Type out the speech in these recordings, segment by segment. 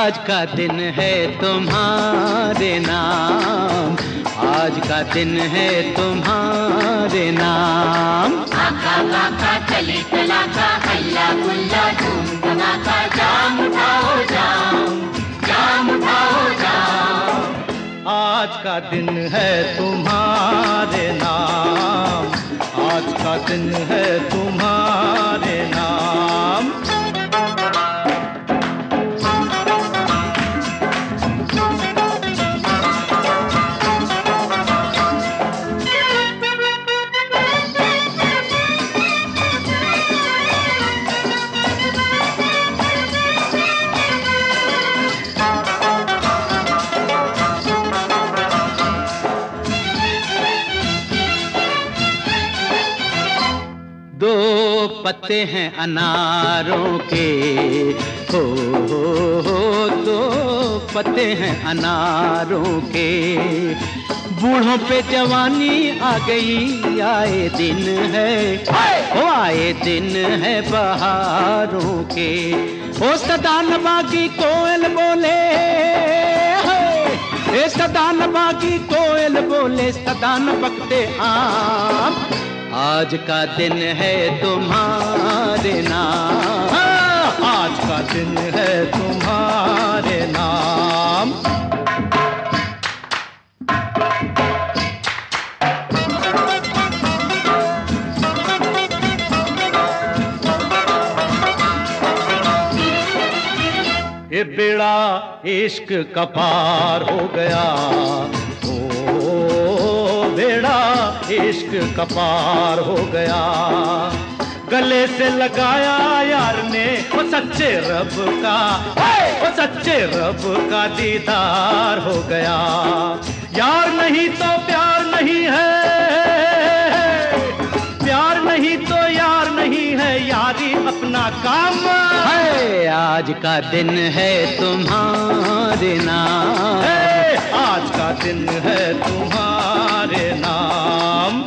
आज का दिन है तुम्हारे नाम, आज का दिन है तुम्हारे नाम। आका बाका चली चलाका हल्ला गुल्ला धूम धमाका, जाम उठाओ जाम, जाम उठाओ जाम। आज का दिन है तुम्हारे नाम, आज का दिन है तुम्हारे नाम। दो पत्ते हैं अनारों के, हो दो पत्ते हैं अनारों के। बूढ़ों पे जवानी आ गई, आए दिन है, ओ आए दिन है बहारों के। ओ सदा नबागी कोयल बोले, ए सदा नबागी कोयल बोले, सदा न बकते आम। आज का दिन है तुम्हारे नाम, आज का दिन है तुम्हारे नाम। ये बेड़ा इश्क का पार हो गया, बेड़ा इश्क का पार हो गया। गले से लगाया यार ने वो सच्चे रब का, वो सच्चे रब का दीदार हो गया। यार नहीं तो प्यार नहीं है, प्यार नहीं तो यार नहीं है, यारी अपना काम है। आज का दिन है तुम्हारे नाम, आज का दिन है तुम्हारे नाम।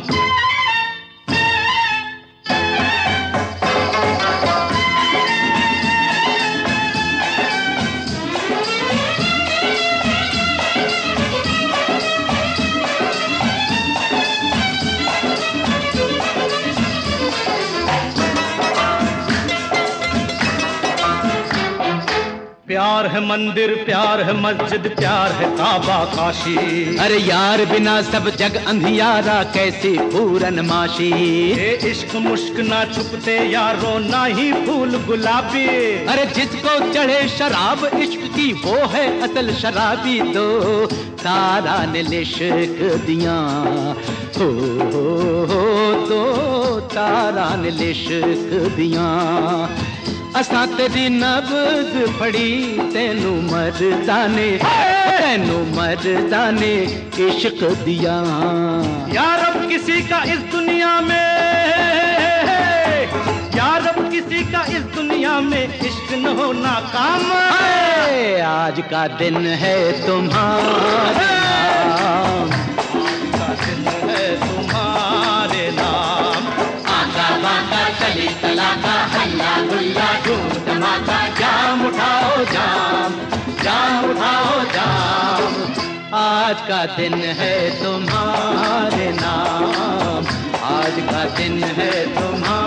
प्यार है मंदिर, प्यार है मस्जिद, प्यार है काबा काशी। अरे यार बिना सब जग अंधियारा, कैसी पूरन माशी। ये इश्क मुश्क ना छुपते यारो, ना ही फूल गुलाबी। अरे जिसको चढ़े शराब इश्क की, वो है असल शराबी। दो तारा ने लिश्क दिया, हो दो तारा ने लिश्क दिया। असां तेरी नब्ज़ फड़ी, तेनू मर्दाने, तेनू मर्दाने इश्क दिया। यार अब किसी का इस दुनिया में, यार अब किसी का इस दुनिया में इश्क न होना काम है। आज का दिन है तुम्हारे नाम, आज का दिन है तुम्हारे नाम। आका बाका चली चलाका हल्ला गुल्ला धूम धमाका, जाम उठाओ जाम, जाम उठाओ जाम। आज का दिन है तुम्हारे नाम, आज का दिन है तुम्हारे